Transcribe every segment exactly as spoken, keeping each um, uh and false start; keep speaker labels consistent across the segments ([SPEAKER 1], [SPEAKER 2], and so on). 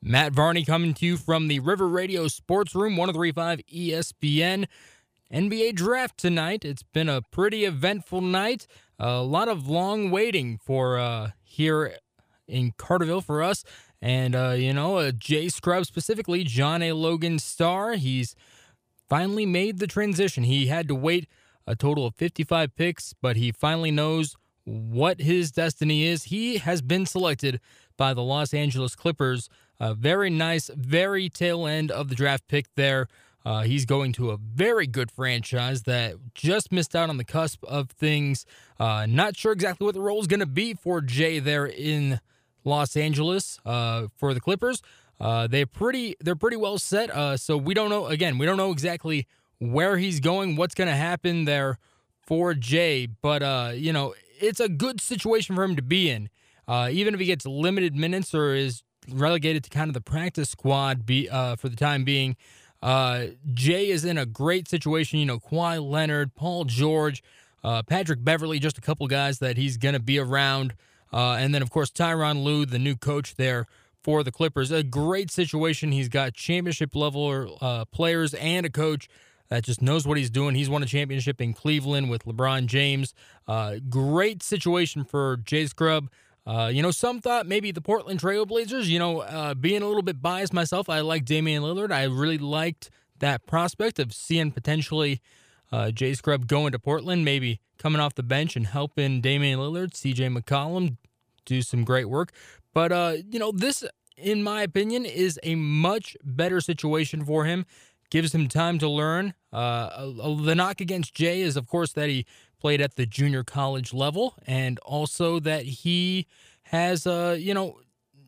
[SPEAKER 1] Matt Varney coming to you from the River Radio Sports Room, one oh three point five E S P N. N B A draft tonight. It's been a pretty eventful night. A lot of long waiting for uh, here in Carterville for us. And, uh, you know, uh, Jay Scrubb specifically, John A. Logan star, he's finally made the transition. He had to wait a total of fifty-five picks, but he finally knows what his destiny is. He has been selected by the Los Angeles Clippers. A very nice, very tail end of the draft pick there. Uh, he's going to a very good franchise that just missed out on the cusp of things. Uh, not sure exactly what the role is going to be for Jay there in Los Angeles uh, for the Clippers. Uh, they're pretty, they're pretty well set. Uh, so we don't know. Again, we don't know exactly where he's going, what's going to happen there for Jay. But uh, you know, it's a good situation for him to be in. Uh, even if he gets limited minutes or is relegated to kind of the practice squad, be uh, for the time being. Uh, Jay is in a great situation. You know, Kawhi Leonard, Paul George, uh, Patrick Beverley, just a couple guys that he's going to be around. Uh, and then, of course, Tyronn Lue, the new coach there for the Clippers. A great situation. He's got championship-level uh, players and a coach that just knows what he's doing. He's won a championship in Cleveland with LeBron James. Uh, great situation for Jay Scrubb. Uh, you know, some thought maybe the Portland Trail Blazers, you know, uh, being a little bit biased myself, I like Damian Lillard. I really liked that prospect of seeing potentially uh, Jay Scrubb going to Portland, maybe coming off the bench and helping Damian Lillard, C J McCollum do some great work. But, uh, you know, this, in my opinion, is a much better situation for him. Gives him time to learn. Uh, the knock against Jay is, of course, that he played at the junior college level, and also that he has, uh, you know,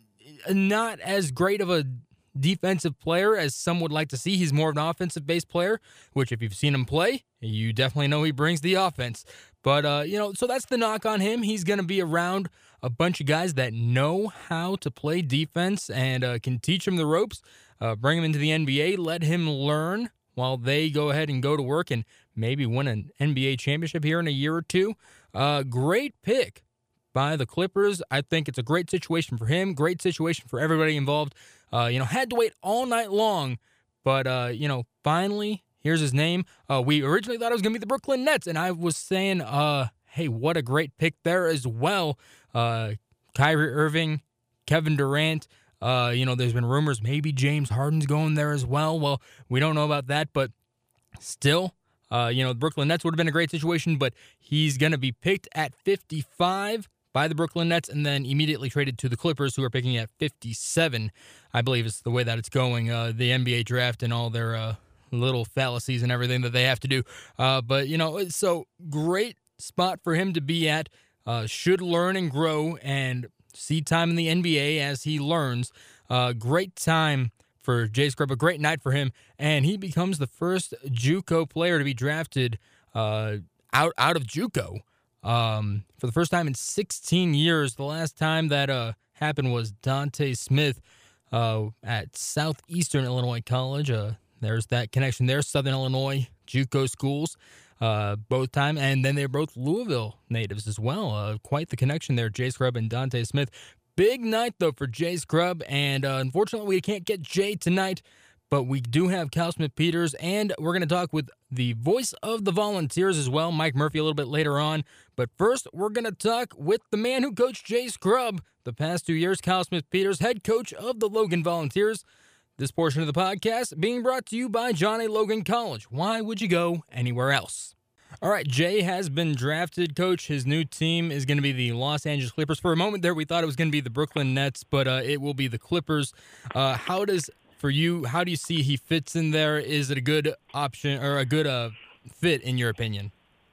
[SPEAKER 1] not as great of a defensive player as some would like to see. He's more of an offensive-based player, which if you've seen him play, you definitely know he brings the offense. But, uh, you know, so that's the knock on him. He's going to be around a bunch of guys that know how to play defense and uh, can teach him the ropes, uh, bring him into the N B A, let him learn while they go ahead and go to work and maybe win an N B A championship here in a year or two. Uh, great pick by the Clippers. I think it's a great situation for him, great situation for everybody involved. Uh, you know, had to wait all night long, but, uh, you know, finally, here's his name. Uh, we originally thought it was going to be the Brooklyn Nets, and I was saying, uh, hey, what a great pick there as well. Uh, Kyrie Irving, Kevin Durant. Uh, you know, there's been rumors maybe James Harden's going there as well. Well, we don't know about that, but still, uh, you know, the Brooklyn Nets would have been a great situation, but he's going to be picked at fifty-five by the Brooklyn Nets and then immediately traded to the Clippers, who are picking at fifty-seven, I believe is the way that it's going, uh, the N B A draft and all their uh, little fallacies and everything that they have to do. Uh, but, you know, so great spot for him to be at. Uh, should learn and grow and see time in the N B A as he learns. Uh, great time for Jay Scrubb, a great night for him, and he becomes the first JUCO player to be drafted uh, out out of JUCO um, for the first time in sixteen years. The last time that uh, happened was Dante Smith uh, at Southeastern Illinois College. Uh, there's that connection there, Southern Illinois JUCO schools. Uh, both time, and then they're both Louisville natives as well. Uh, quite the connection there, Jay Scrubb and Dante Smith. Big night, though, for Jay Scrubb, and uh, unfortunately we can't get Jay tonight, but we do have Cal Smith-Peters, and we're going to talk with the voice of the Volunteers as well, Mike Murphy, a little bit later on. But first, we're going to talk with the man who coached Jay Scrubb the past two years, Cal Smith-Peters, head coach of the Logan Volunteers. This portion of the podcast being brought to you by John A. Logan College. Why would you go anywhere else? All right, Jay has been drafted, Coach. His new team is going to be the Los Angeles Clippers. For a moment there, we thought it was going to be the Brooklyn Nets, but uh, it will be the Clippers. Uh, how does, for you, how do you see he fits in there? Is it a good option or a good uh, fit, in your opinion?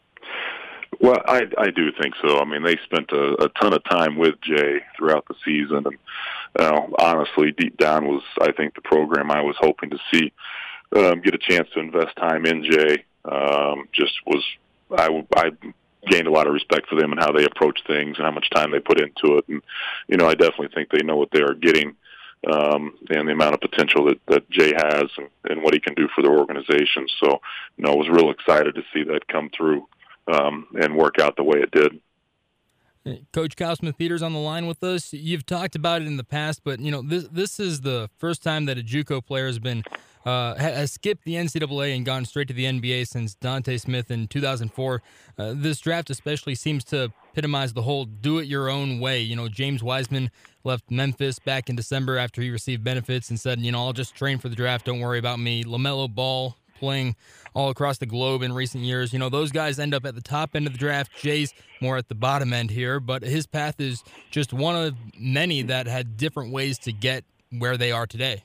[SPEAKER 2] Well, I, I do think so. I mean, they spent a, a ton of time with Jay throughout the season, and uh, honestly, deep down was, I think, the program I was hoping to see um, get a chance to invest time in Jay. Um, just was, I, I gained a lot of respect for them and how they approach things and how much time they put into it. And, you know, I definitely think they know what they are getting um, and the amount of potential that, that Jay has and, and what he can do for their organization. So, you know, I was real excited to see that come through um, and work out the way it did.
[SPEAKER 1] Coach Kyle Smith-Peters on the line with us. You've talked about it in the past, but you know this this is the first time that a JUCO player has been uh, has skipped the N C double A and gone straight to the N B A since Dante Smith in two thousand four. Uh, this draft especially seems to epitomize the whole do-it-your-own way. You know, James Wiseman left Memphis back in December after he received benefits and said, you know, I'll just train for the draft. Don't worry about me. LaMelo Ball playing all across the globe in recent years. You know, those guys end up at the top end of the draft. Jay's more at the bottom end here, but his path is just one of many that had different ways to get where they are today.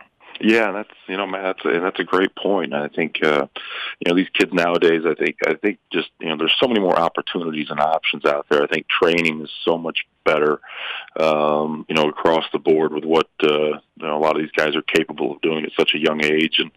[SPEAKER 2] Yeah, that's you know, Matt, that's a, that's a great point. I think uh, you know these kids nowadays. I think I think just you know there's so many more opportunities and options out there. I think training is so much better, um, you know, across the board with what uh, you know, a lot of these guys are capable of doing at such a young age. And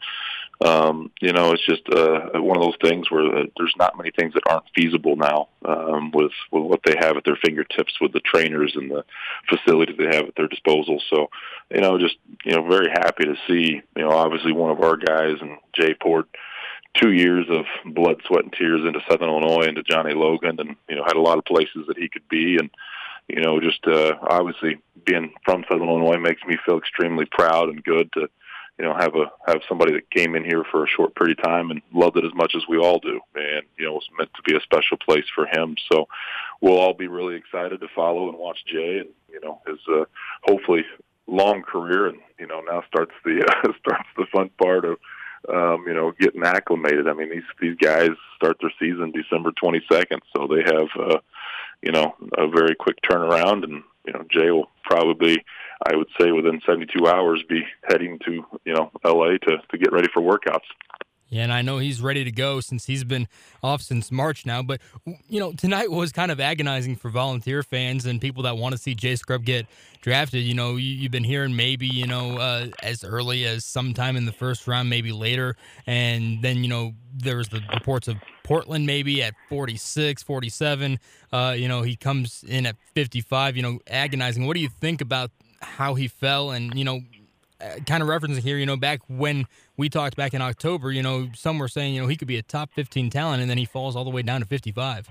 [SPEAKER 2] Um, you know, it's just uh, one of those things where uh, there's not many things that aren't feasible now um, with with what they have at their fingertips, with the trainers and the facilities they have at their disposal. So, you know, just you know, very happy to see. You know, obviously one of our guys, and Jay poured two years of blood, sweat, and tears into Southern Illinois, into Johnny Logan, and you know, had a lot of places that he could be. And you know, just uh, obviously being from Southern Illinois makes me feel extremely proud and good to, you know, have a have somebody that came in here for a short period of time and loved it as much as we all do. And, you know, it's meant to be a special place for him. So we'll all be really excited to follow and watch Jay and, you know, his uh, hopefully long career. And, you know, now starts the uh, starts the fun part of, um, you know, getting acclimated. I mean, these these guys start their season December twenty-second, so they have, uh, you know, a very quick turnaround. And, you know, Jay will probably, I would say, within seventy-two hours, be heading to, you know, L A to, to get ready for workouts.
[SPEAKER 1] Yeah, and I know he's ready to go since he's been off since March now. But, you know, tonight was kind of agonizing for Volunteer fans and people that want to see Jay Scrubb get drafted. You know, you, you've been hearing maybe, you know, uh, as early as sometime in the first round, maybe later. And then, you know, there was the reports of Portland maybe at forty-six, forty-seven. Uh, you know, he comes in at fifty-five, you know, agonizing. What do you think about how he fell? And, you know, kind of referencing here, you know, back when we talked back in October, you know, some were saying, you know, he could be a top fifteen talent, and then he falls all the way down to fifty-five.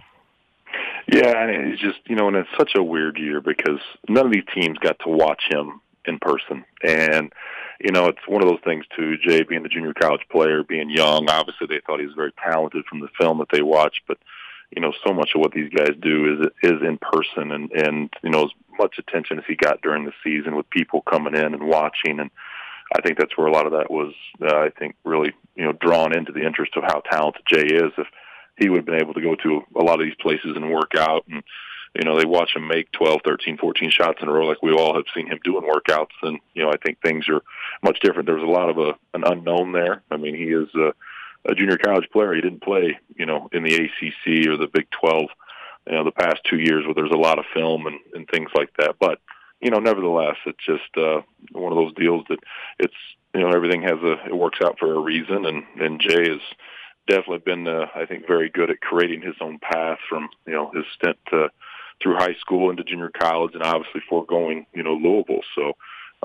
[SPEAKER 2] Yeah, and it's just, you know, and it's such a weird year because none of these teams got to watch him in person. And, you know, it's one of those things, too, Jay being a junior college player, being young, obviously they thought he was very talented from the film that they watched, but, you know, so much of what these guys do is is in person, and, and you know, as much attention as he got during the season with people coming in and watching, and I think that's where a lot of that was, uh, I think, really, you know, drawn into the interest of how talented Jay is. If he would have been able to go to a lot of these places and work out, and, you know, they watch him make twelve, thirteen, fourteen shots in a row like we all have seen him doing workouts, and, you know, I think things are much different. There was a lot of a, an unknown there. I mean, he is a, a junior college player. He didn't play, you know, in the A C C or the Big twelve, you know, the past two years where there's a lot of film and, and things like that. But, you know, nevertheless, it's just uh, one of those deals that it's, you know, everything has a, it works out for a reason. And, and Jay has definitely been, uh, I think, very good at creating his own path from, you know, his stint to, through high school into junior college, and obviously foregoing, you know, Louisville. So,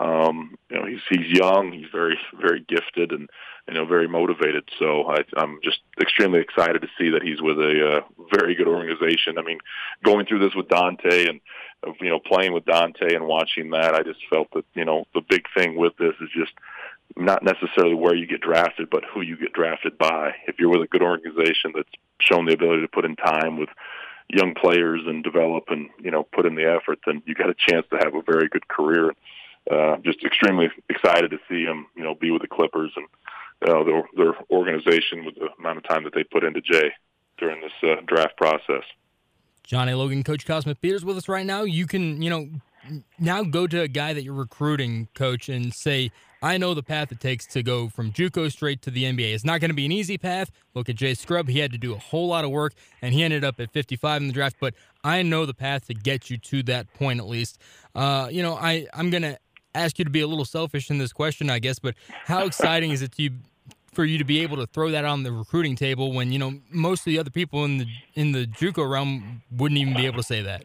[SPEAKER 2] um, you know, he's, he's young, he's very, very gifted, and, you know, very motivated. So I, I'm just extremely excited to see that he's with a uh, very good organization. I mean, going through this with Dante and, you know, playing with Dante and watching that, I just felt that, you know, the big thing with this is just not necessarily where you get drafted, but who you get drafted by. If you're with a good organization that's shown the ability to put in time with young players and develop and, you know, put in the effort, then you got a chance to have a very good career. Uh, just extremely excited to see him, you know, be with the Clippers and uh, their, their organization with the amount of time that they put into Jay during this uh, draft process.
[SPEAKER 1] John A. Logan, Coach Kyle Smith-Peters with us right now. You can, you know, now go to a guy that you're recruiting, Coach, and say, I know the path it takes to go from JUCO straight to the N B A. It's not going to be an easy path. Look at Jay Scrubb. He had to do a whole lot of work, and he ended up at fifty-five in the draft. But I know the path to get you to that point at least. Uh, you know, I, I'm going to ask you to be a little selfish in this question, I guess, but how exciting is it to you, for you to be able to throw that on the recruiting table when, you know, most of the other people in the in the JUCO realm wouldn't even be able to say that?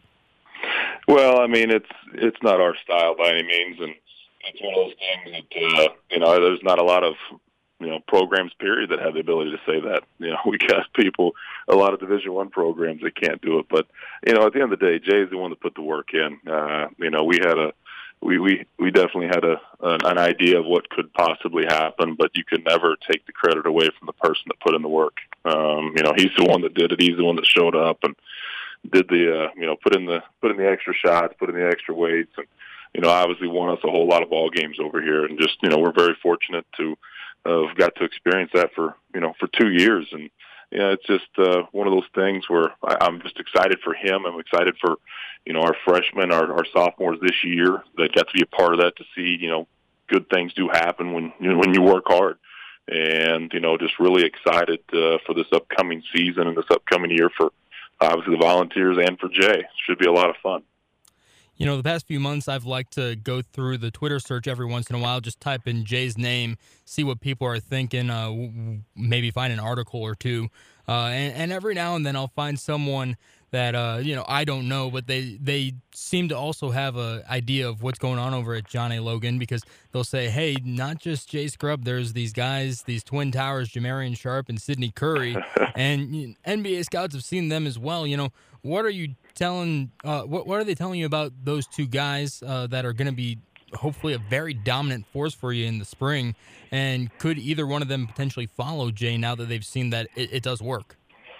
[SPEAKER 2] Well, I mean, it's it's not our style by any means, and it's one of those things that, uh, you know, there's not a lot of, you know, programs, period, that have the ability to say that. You know, we got people, a lot of Division One programs that can't do it. But, you know, at the end of the day, Jay's the one that put the work in. Uh, you know, we had a, we, we, we definitely had a an, an idea of what could possibly happen, but you can never take the credit away from the person that put in the work. Um, you know, he's the one that did it. He's the one that showed up and did the, uh, you know, put in the put in the extra shots, put in the extra weights, and you know, obviously won us a whole lot of ball games over here. And just, you know, we're very fortunate to have uh, got to experience that for, you know, for two years. And, you know, it's just uh, one of those things where I, I'm just excited for him. I'm excited for, you know, our freshmen, our, our sophomores this year that got to be a part of that, to see, you know, good things do happen when, you know, when you work hard. And, you know, just really excited uh, for this upcoming season and this upcoming year for obviously the Volunteers and for Jay. It should be a lot of fun.
[SPEAKER 1] You know, the past few months, I've liked to go through the Twitter search every once in a while, just type in Jay's name, see what people are thinking, uh, maybe find an article or two. Uh, and, and every now and then I'll find someone that, uh, you know, I don't know, but they, they seem to also have an idea of what's going on over at John A. Logan, because they'll say, hey, not just Jay Scrubb, there's these guys, these Twin Towers, Jamarian Sharp and Sidney Curry, and you know, N B A scouts have seen them as well. You know, what are you telling, uh, what, what are they telling you about those two guys uh, that are going to be hopefully a very dominant force for you in the spring? And could either one of them potentially follow Jay now that they've seen that it, it does work?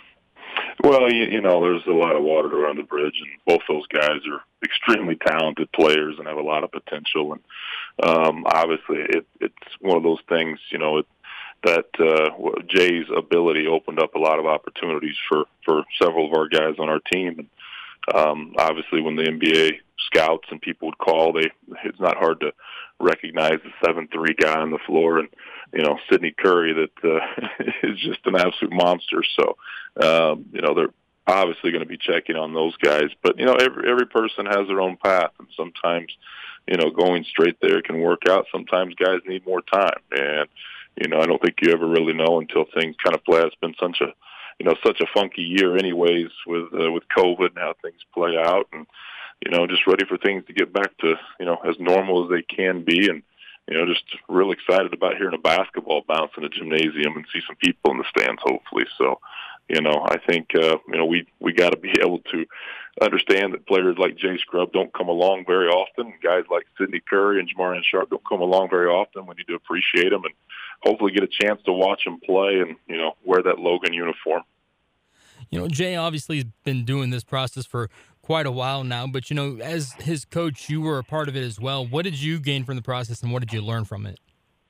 [SPEAKER 2] Well, you, you know, there's a lot of water to run the bridge, and both those guys are extremely talented players and have a lot of potential. And um, obviously, it, it's one of those things, you know, it, that uh, Jay's ability opened up a lot of opportunities for, for several of our guys on our team. And um, obviously, when the N B A scouts and people would call, they it's not hard to recognize the seven three guy on the floor, and you know, Sidney Curry that uh, is just an absolute monster. So um, you know, they're obviously going to be checking on those guys. But you know, every every person has their own path, and sometimes, you know, going straight there can work out. Sometimes guys need more time, and you know, I don't think you ever really know until things kind of play. It's been such a you know such a funky year, anyways, with uh, with COVID and how things play out, and you know, just ready for things to get back to, you know, as normal as they can be. And, you know, just real excited about hearing a basketball bounce in the gymnasium and see some people in the stands, hopefully. So, you know, I think, uh, you know, we, we got to be able to understand that players like Jay Scrubb don't come along very often. Guys like Sidney Curry and Jamarian Sharp don't come along very often. We need to appreciate them and hopefully get a chance to watch them play and, you know, wear that Logan uniform.
[SPEAKER 1] You know, Jay obviously has been doing this process for quite a while now, but, you know, as his coach, you were a part of it as well. What did you gain from the process, and what did you learn from it?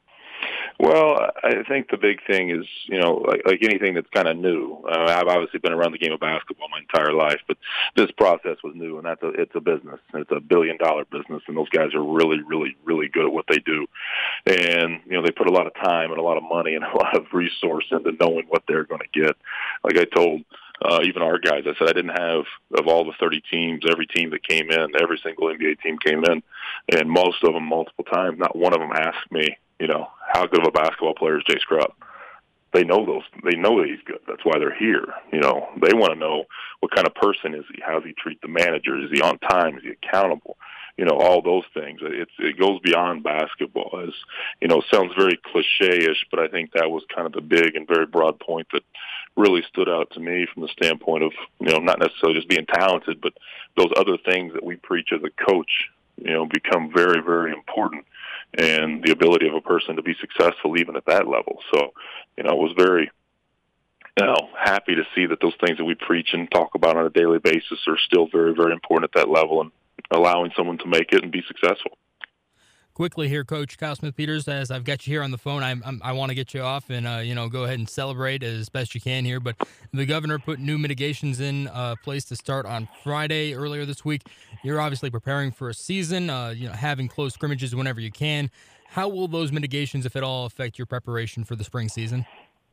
[SPEAKER 2] Well, I think the big thing is, you know, like, like anything that's kind of new. Uh, I've obviously been around the game of basketball my entire life, but this process was new, and that's a, it's a business. It's a billion-dollar business, and those guys are really, really, really good at what they do. And, you know, they put a lot of time and a lot of money and a lot of resource into knowing what they're going to get. Like I told uh, even our guys, I said I didn't have, of all the thirty teams, every team that came in, every single N B A team came in, and most of them multiple times, not one of them asked me, you know, how good of a basketball player is Jay Scrubb? They know those. They know that he's good. That's why they're here. You know, they want to know what kind of person is he? How does he treat the manager? Is he on time? Is he accountable? You know, all those things. It's it goes beyond basketball. As you know, it sounds very cliche-ish, but I think that was kind of the big and very broad point that really stood out to me from the standpoint of, you know, not necessarily just being talented, but those other things that we preach as a coach, you know, become very, very important. And the ability of a person to be successful even at that level. So, you know, I was very, you know, happy to see that those things that we preach and talk about on a daily basis are still very, very important at that level and allowing someone to make it and be successful.
[SPEAKER 1] Quickly here, Coach Kyle Smith-Peters, as I've got you here on the phone, I'm, I'm, I want to get you off and, uh, you know, go ahead and celebrate as best you can here. But the governor put new mitigations in uh, place to start on Friday earlier this week. You're obviously preparing for a season, uh, you know, having close scrimmages whenever you can. How will those mitigations, if at all, affect your preparation for the spring season?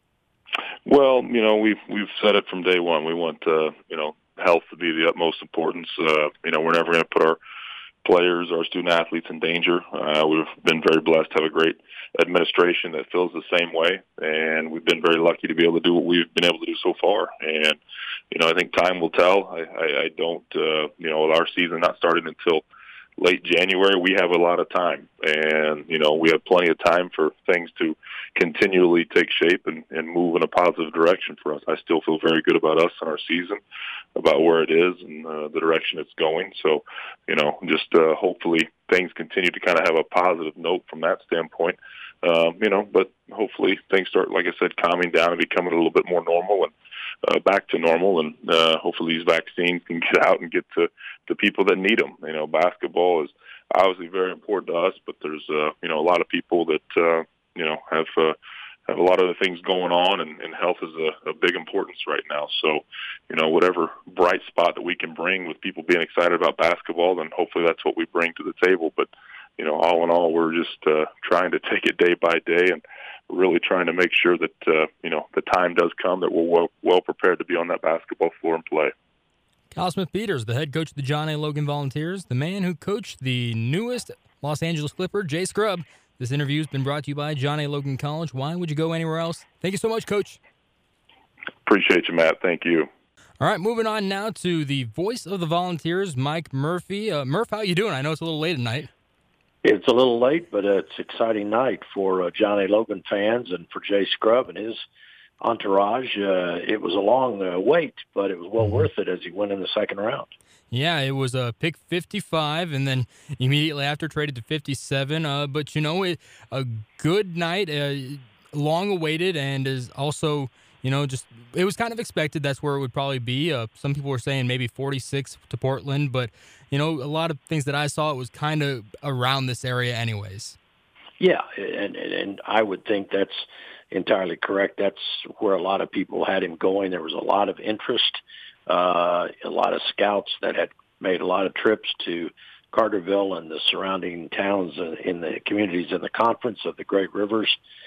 [SPEAKER 2] Well, you know, we've, we've said it from day one. We want, uh, you know, health to be the utmost importance. Uh, you know, we're never going to put our players, our student athletes in danger. Uh, we've been very blessed to have a great administration that feels the same way, and we've been very lucky to be able to do what we've been able to do so far. And, you know, I think time will tell. I, I, I don't, uh, you know, with our season not starting until late January, we have a lot of time. And, you know, we have plenty of time for things to continually take shape and, and move in a positive direction for us. I still feel very good about us and our season, about where it is and uh, the direction it's going. So, you know, just uh, hopefully things continue to kind of have a positive note from that standpoint. Um, you know, but hopefully things start, like I said, calming down and becoming a little bit more normal and uh, back to normal. And uh, hopefully these vaccines can get out and get to the people that need them. You know, basketball is obviously very important to us, but there's, uh, you know, a lot of people that, uh, you know, have uh, have a lot of other things going on, and, and health is a, a big importance right now. So, you know, whatever bright spot that we can bring with people being excited about basketball, then hopefully that's what we bring to the table. But, you know, all in all, we're just uh, trying to take it day by day and really trying to make sure that, uh, you know, the time does come that we're well, well prepared to be on that basketball floor and play.
[SPEAKER 1] Kyle Smith-Peters, the head coach of the John A. Logan Volunteers, the man who coached the newest Los Angeles Clipper, Jay Scrubb. This interview has been brought to you by John A. Logan College. Why would you go anywhere else? Thank you so much, Coach.
[SPEAKER 2] Appreciate you, Matt. Thank you.
[SPEAKER 1] All right, moving on now to the voice of the Volunteers, Mike Murphy. Uh, Murph, how you doing? I know it's a little late at night.
[SPEAKER 3] It's a little late, but it's an exciting night for uh, John A. Logan fans and for Jay Scrubb and his entourage. Uh, it was a long uh, wait, but it was well worth it as he went in the second round.
[SPEAKER 1] Yeah, it was a uh, pick fifty-five, and then immediately after traded to fifty-seven. Uh, but, you know, it, a good night, uh, long-awaited, and is also, you know, just it was kind of expected that's where it would probably be. Uh, some people were saying maybe forty-six to Portland, but, you know, a lot of things that I saw, it was kind of around this area anyways.
[SPEAKER 3] Yeah, and, and I would think that's entirely correct. That's where a lot of people had him going. There was a lot of interest, uh, a lot of scouts that had made a lot of trips to Carterville and the surrounding towns in the communities in the conference of the Great Rivers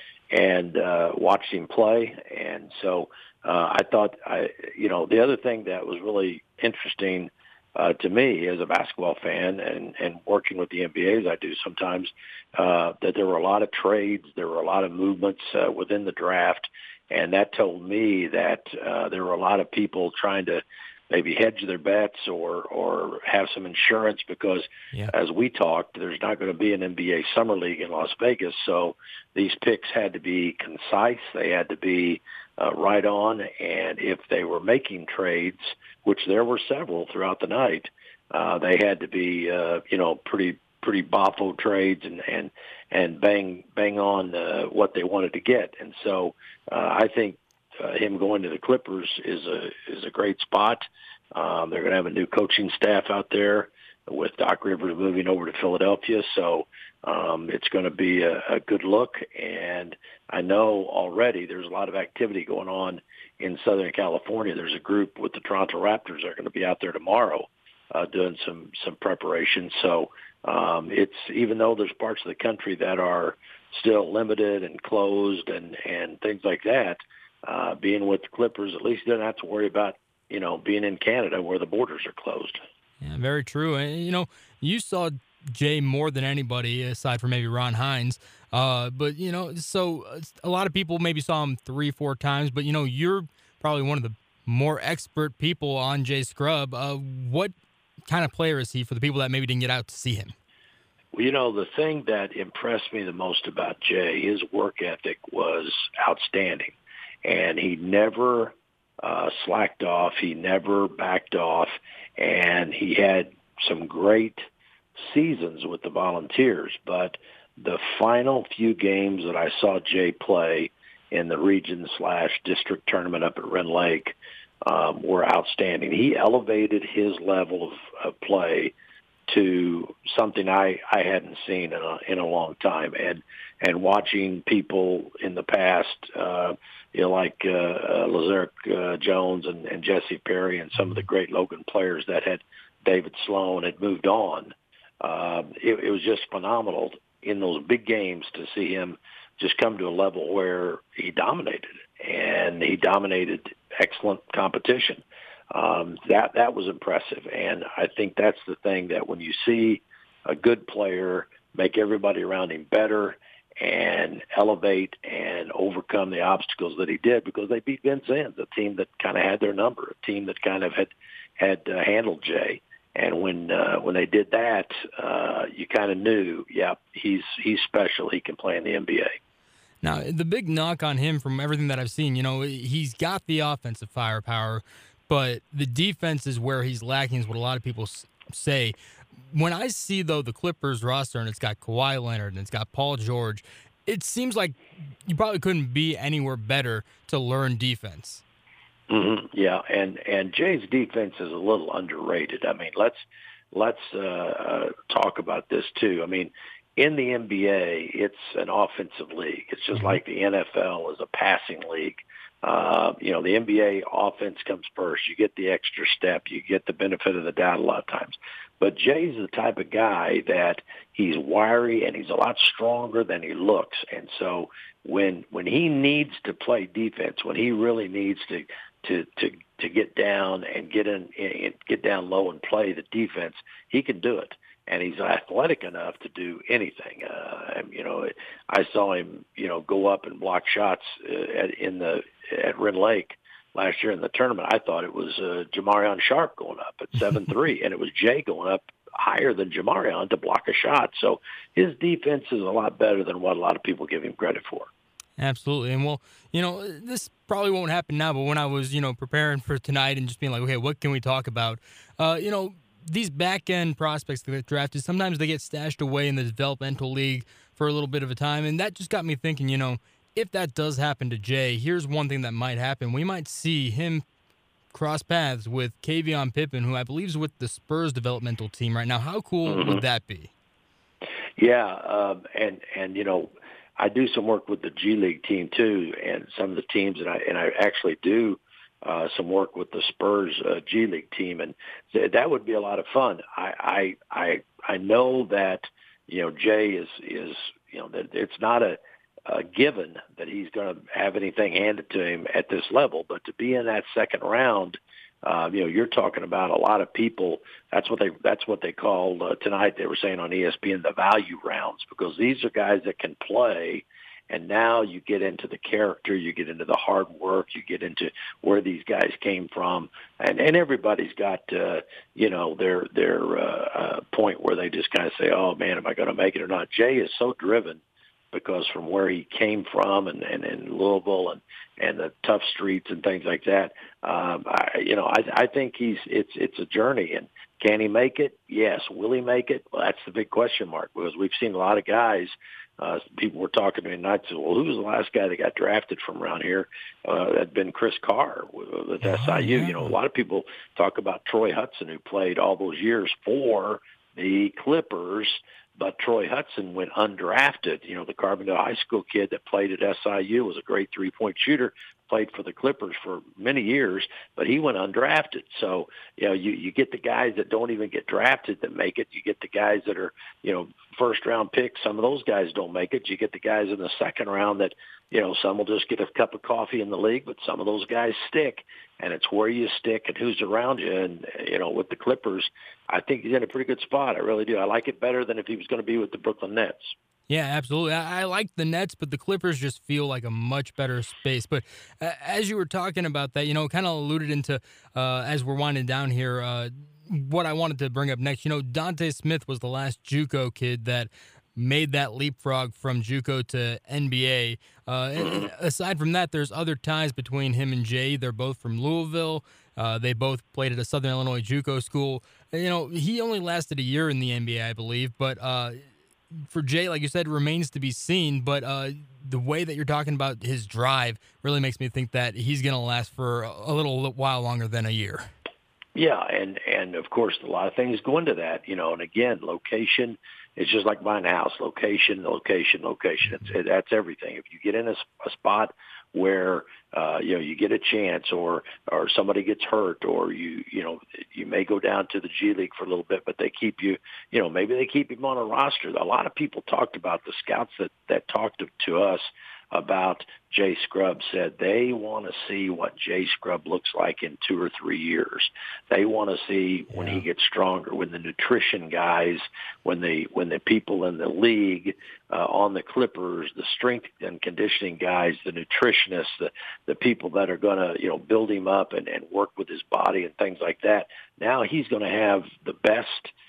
[SPEAKER 3] and uh, watched him play. And so uh, I thought, I, you know, the other thing that was really interesting Uh, to me as a basketball fan and, and working with the N B A as I do sometimes, uh, that there were a lot of trades, there were a lot of movements uh, within the draft, and that told me that uh, there were a lot of people trying to maybe hedge their bets or, or have some insurance because, yeah. as we talked, there's not going to be an N B A Summer League in Las Vegas, so these picks had to be concise, they had to be uh, right on, and if they were making trades, which there were several throughout the night, uh, they had to be, uh, you know, pretty pretty boffo trades and and and bang bang on uh, what they wanted to get. And so uh, I think uh, him going to the Clippers is a is a great spot. Um, they're going to have a new coaching staff out there with Doc Rivers moving over to Philadelphia, so um, it's going to be a, a good look. And I know already there's a lot of activity going on in Southern California. There's a group with the Toronto Raptors that are going to be out there tomorrow uh, doing some some preparation. So um, it's even though there's parts of the country that are still limited and closed and, and things like that, uh, being with the Clippers, at least you don't have to worry about, you know, being in Canada where the borders are closed.
[SPEAKER 1] Yeah, very true. And, you know, you saw Jay more than anybody aside from maybe Ron Hines. Uh, but, you know, so a lot of people maybe saw him three, four times. But, you know, you're probably one of the more expert people on Jay Scrubb. Uh, what kind of player is he for the people that maybe didn't get out to see him?
[SPEAKER 3] Well, you know, the thing that impressed me the most about Jay, his work ethic was outstanding. And he never uh, slacked off. He never backed off. And he had some great seasons with the Volunteers. But the final few games that I saw Jay play in the region slash district tournament up at Ren Lake um, were outstanding. He elevated his level of, of play to something I, I hadn't seen in a, in a long time. And, and watching people in the past, uh, you know, like uh, uh, Lazeric uh, Jones and, and Jesse Perry and some of the great Logan players that had David Sloan had moved on, uh, it, it was just phenomenal in those big games to see him just come to a level where he dominated, and he dominated excellent competition. Um, that that was impressive, and I think that's the thing that when you see a good player make everybody around him better and elevate and overcome the obstacles that he did, because they beat Vincennes, a team that kind of had their number, a team that kind of had had uh, handled Jay, And when uh, when they did that, uh, you kind of knew, yeah, he's he's special. He can play in the N B A.
[SPEAKER 1] Now, the big knock on him from everything that I've seen, you know, he's got the offensive firepower, but the defense is where he's lacking, is what a lot of people say. When I see, though, the Clippers roster, and it's got Kawhi Leonard and it's got Paul George, it seems like you probably couldn't be anywhere better to learn defense.
[SPEAKER 3] Mm-hmm. Yeah, and and Jay's defense is a little underrated. I mean, let's let's uh, uh, talk about this too. I mean, in the N B A, it's an offensive league. It's just mm-hmm. like the N F L is a passing league. Uh, you know, the N B A offense comes first. You get the extra step. You get the benefit of the doubt a lot of times. But Jay's the type of guy that he's wiry and he's a lot stronger than he looks. And so when when he needs to play defense, when he really needs to to to to get down and get in and get down low and play the defense, he can do it. And he's athletic enough to do anything. Uh, you know, I saw him, you know, go up and block shots uh, at, in the at Ren Lake last year in the tournament. I thought it was uh, Jamarion Sharp going up at seven three, and it was Jay going up higher than Jamarion to block a shot. So his defense is a lot better than what a lot of people give him credit for.
[SPEAKER 1] Absolutely. And, well, you know, this probably won't happen now, but when I was, you know, preparing for tonight and just being like, okay, what can we talk about? Uh, you know, these back-end prospects that get drafted, sometimes they get stashed away in the developmental league for a little bit of a time, and that just got me thinking, you know, if that does happen to Jay, here's one thing that might happen. We might see him cross paths with Kavion Pippen, who I believe is with the Spurs developmental team right now. How cool mm-hmm. would that be?
[SPEAKER 3] Yeah, um, and, and, you know, I do some work with the G League team, too, and some of the teams, and I, and I actually do Uh, some work with the Spurs uh, G League team, and th- that would be a lot of fun. I, I I I know that you know Jay is is you know that it's not a, a given that he's going to have anything handed to him at this level, but to be in that second round, uh, you know, you're talking about a lot of people. That's what they that's what they called uh, tonight. They were saying on E S P N the value rounds, because these are guys that can play. And now you get into the character, you get into the hard work, you get into where these guys came from, and and everybody's got uh, you know their their uh, uh, point where they just kind of say, oh man, am I going to make it or not? Jay is so driven because from where he came from, and and in Louisville and and the tough streets and things like that. Um, I, you know, I I think he's it's it's a journey, and can he make it? Yes. Will he make it? Well, that's the big question mark, because we've seen a lot of guys. Uh, people were talking to me tonight. Said, well, who was the last guy that got drafted from around here? Uh, that had been Chris Carr with, with S I U. Oh, yeah. You know, a lot of people talk about Troy Hudson, who played all those years for the Clippers, but Troy Hudson went undrafted. You know, the Carbondale High School kid that played at S I U, was a great three-point shooter, played for the Clippers for many years, but he went undrafted. So, you know, you, you get the guys that don't even get drafted that make it. You get the guys that are, you know, first-round picks. Some of those guys don't make it. You get the guys in the second round that, you know, some will just get a cup of coffee in the league, but some of those guys stick. And it's where you stick and who's around you. And, you know, with the Clippers, I think he's in a pretty good spot. I really do. I like it better than if he was going to be with the Brooklyn Nets.
[SPEAKER 1] Yeah, absolutely. I, I like the Nets, but the Clippers just feel like a much better space. But uh, as you were talking about that, you know, kind of alluded into, uh, as we're winding down here, uh, what I wanted to bring up next. You know, Dante Smith was the last JUCO kid that made that leapfrog from JUCO to N B A. Uh, and aside from that, there's other ties between him and Jay. They're both from Louisville. Uh, they both played at a Southern Illinois JUCO school. You know, he only lasted a year in the N B A, I believe. But uh, for Jay, like you said, remains to be seen. But uh, the way that you're talking about his drive really makes me think that he's going to last for a little while longer than a year.
[SPEAKER 3] Yeah, and, and of course, a lot of things go into that, you know, and again, location, it's just like buying a house, location, location, location. It's, it, that's everything. If you get in a, a spot where, uh, you know, you get a chance or, or somebody gets hurt or you, you know, you may go down to the G League for a little bit, but they keep you, you know, maybe they keep him on a roster. A lot of people talked about the scouts that, that talked to, to us about Jay Scrubb said they want to see what Jay Scrubb looks like in two or three years. They want to see when
[SPEAKER 1] yeah.
[SPEAKER 3] he gets stronger, when the nutrition guys, when the when the people in the league uh, on the Clippers, the strength and conditioning guys, the nutritionists, the the people that are going to you know build him up and, and work with his body and things like that. Now he's going to have the best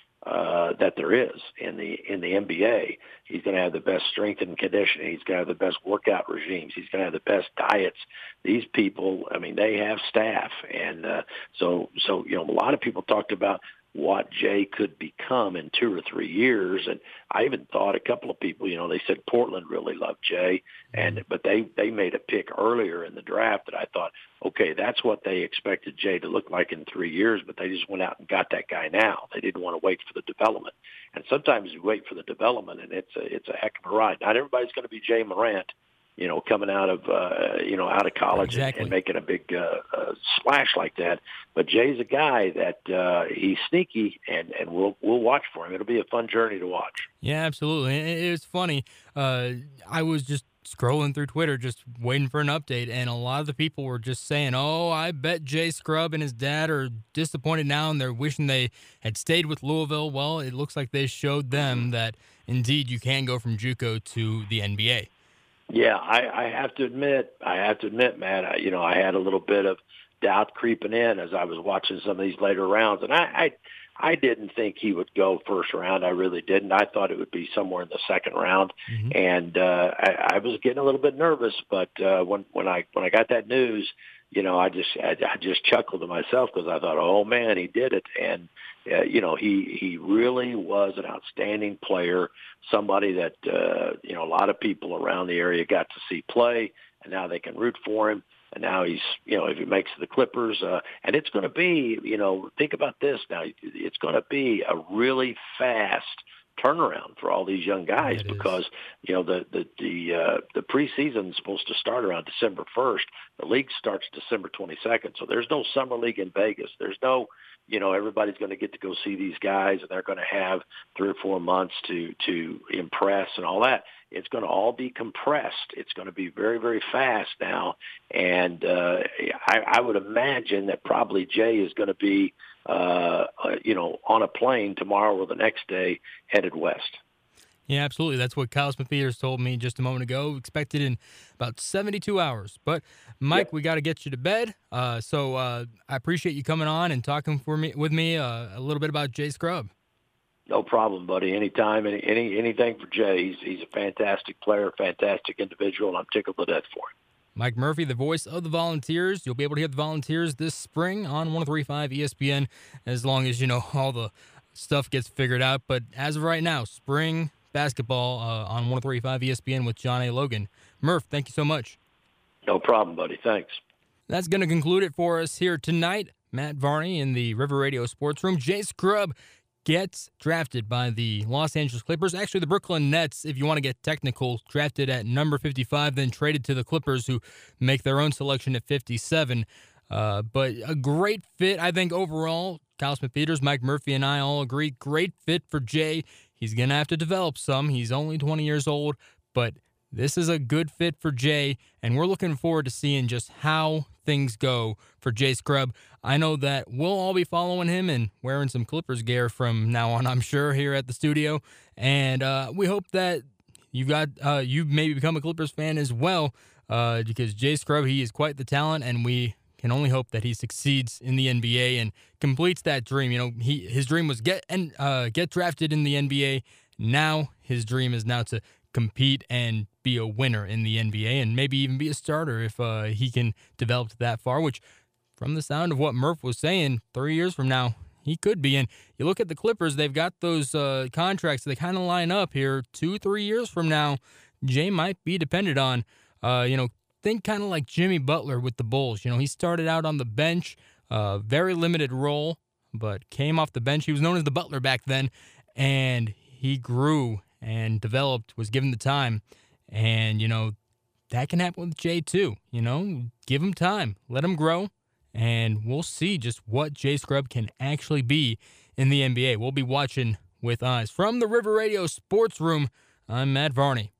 [SPEAKER 3] uh, that there is in the in the N B A. He's going to have the best strength and conditioning. He's going to have the best workout regimes. He's going to have the best diets. These people, I mean, they have staff, and uh, so so you know, a lot of people talked about what Jay could become in two or three years. And I even thought a couple of people, you know, they said Portland really loved Jay, and but they, they made a pick earlier in the draft that I thought, okay, that's what they expected Jay to look like in three years, but they just went out and got that guy now. They didn't want to wait for the development. And sometimes you wait for the development, and it's a, it's a heck of a ride. Not everybody's going to be Jay Morant, you know, coming out of, uh, you know, out of college
[SPEAKER 1] exactly.
[SPEAKER 3] and, and making a big uh, uh, splash like that. But Jay's a guy that uh, he's sneaky, and, and we'll we'll watch for him. It'll be a fun journey to watch.
[SPEAKER 1] Yeah, absolutely. It, it's funny. Uh, I was just scrolling through Twitter, just waiting for an update, and a lot of the people were just saying, oh, I bet Jay Scrubb and his dad are disappointed now, and they're wishing they had stayed with Louisville. Well, it looks like they showed them that, indeed, you can go from JUCO to the N B A.
[SPEAKER 3] Yeah, I, I have to admit, I have to admit, man, I, you know, I had a little bit of doubt creeping in as I was watching some of these later rounds, and I, I, I didn't think he would go first round. I really didn't. I thought it would be somewhere in the second round, mm-hmm. and uh, I, I was getting a little bit nervous. But uh, when when I when I got that news, you know, I just I, I just chuckled to myself because I thought, oh man, he did it, and uh, you know, he he really was an outstanding player, somebody that uh, you know a lot of people around the area got to see play, and now they can root for him. And now he's, you know, if he makes the Clippers, uh, and it's going to be, you know, think about this now. It's going to be a really fast turnaround for all these young guys
[SPEAKER 1] it
[SPEAKER 3] because,
[SPEAKER 1] is.
[SPEAKER 3] you know, the the the, uh, the preseason is supposed to start around December first. The league starts December twenty-second. So there's no summer league in Vegas. There's no, you know, everybody's going to get to go see these guys, and they're going to have three or four months to to impress and all that. It's going to all be compressed. It's going to be very, very fast now. And uh, I, I would imagine that probably Jay is going to be, uh, uh, you know, on a plane tomorrow or the next day headed west.
[SPEAKER 1] Yeah, absolutely. That's what Kyle Smith-Peters told me just a moment ago. Expected in about seventy-two hours. But, Mike, yep. we got to get you to bed. Uh, so uh, I appreciate you coming on and talking for me with me uh, a little bit about Jay Scrubb.
[SPEAKER 3] No problem, buddy. Anytime, any, any anything for Jay. He's, he's a fantastic player, fantastic individual, and I'm tickled to death for him.
[SPEAKER 1] Mike Murphy, the voice of the Volunteers. You'll be able to hear the Volunteers this spring on one oh three point five E S P N as long as, you know, all the stuff gets figured out. But as of right now, spring basketball uh, on one oh three point five E S P N with John A. Logan. Murph, thank you so much.
[SPEAKER 3] No problem, buddy. Thanks.
[SPEAKER 1] That's going to conclude it for us here tonight. Matt Varney in the River Radio Sports Room. Jay Scrubb gets drafted by the Los Angeles Clippers. Actually, the Brooklyn Nets, if you want to get technical, drafted at number fifty-five, then traded to the Clippers, who make their own selection at fifty-seven. Uh, but a great fit, I think, overall. Kyle Smith-Peters, Mike Murphy, and I all agree. Great fit for Jay. He's going to have to develop some. He's only twenty years old, but this is a good fit for Jay, and we're looking forward to seeing just how things go for Jay Scrubb. I know that we'll all be following him and wearing some Clippers gear from now on, I'm sure, here at the studio. And uh, we hope that you've got uh, you've maybe become a Clippers fan as well, uh, because Jay Scrubb, he is quite the talent, and we can only hope that he succeeds in the N B A and completes that dream. You know, he his dream was get and uh, get drafted in the N B A. Now his dream is now to compete and be a winner in the N B A and maybe even be a starter if uh, he can develop that far, which from the sound of what Murph was saying, three years from now, he could be. And you look at the Clippers, they've got those uh, contracts. They kind of line up here. Two, three years from now, Jay might be depended on. Uh, you know, think kind of like Jimmy Butler with the Bulls. You know, he started out on the bench, uh, very limited role, but came off the bench. He was known as the Butler back then, and he grew and developed, was given the time. And, you know, that can happen with Jay too. You know, give him time, let him grow, and we'll see just what Jay Scrubb can actually be in the N B A. We'll be watching with eyes. From the River Radio Sports Room, I'm Matt Varney.